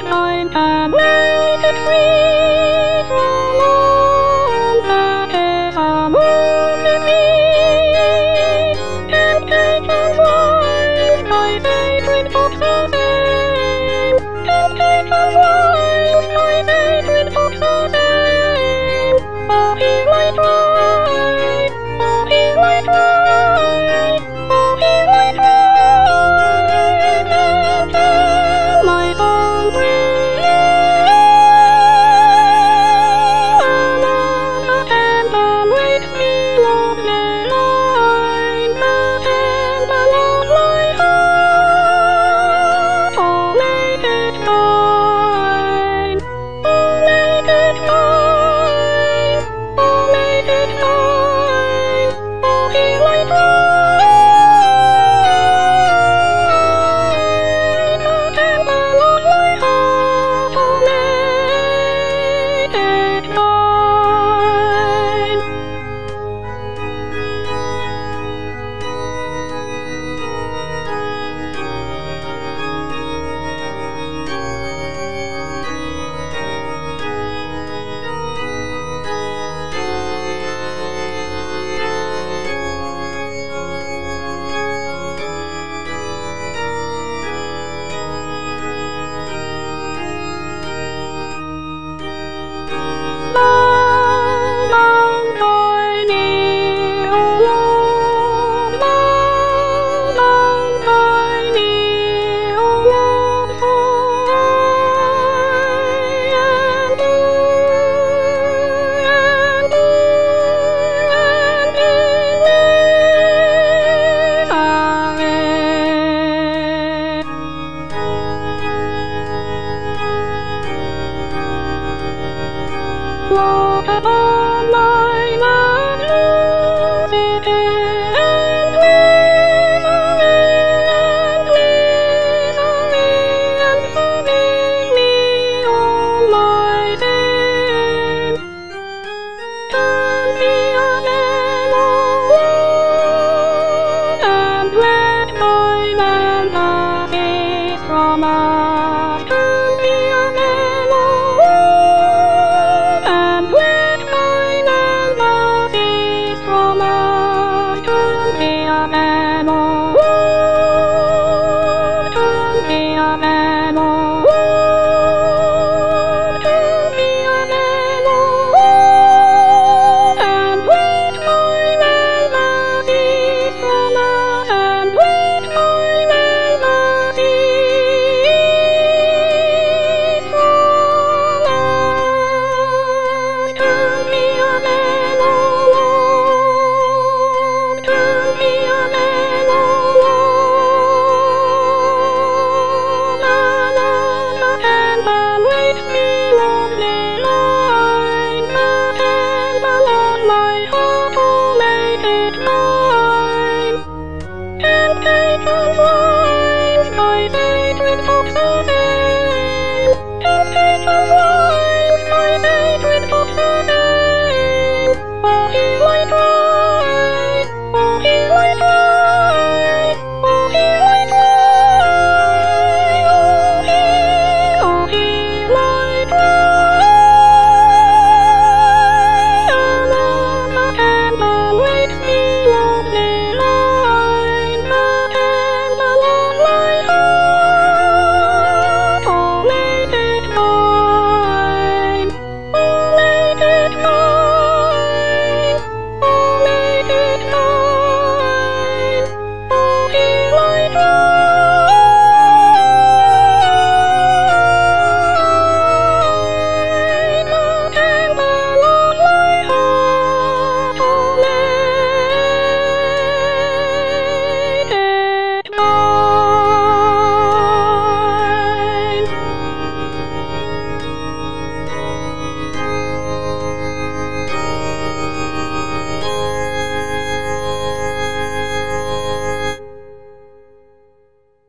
time can make it free from all that is unmoved in me. And take and rise, my sacred hopes the same. And take and rise, my sacred hopes the same. Oh, here I try, oh, here I try, oh, here I try, and tell my soul free. Another candle makes me lonely, line the candle of my heart. Oh, make it mine, oh, make it mine, oh, make it mine, oh, here I try, the candle of my heart, oh, make it mine. Love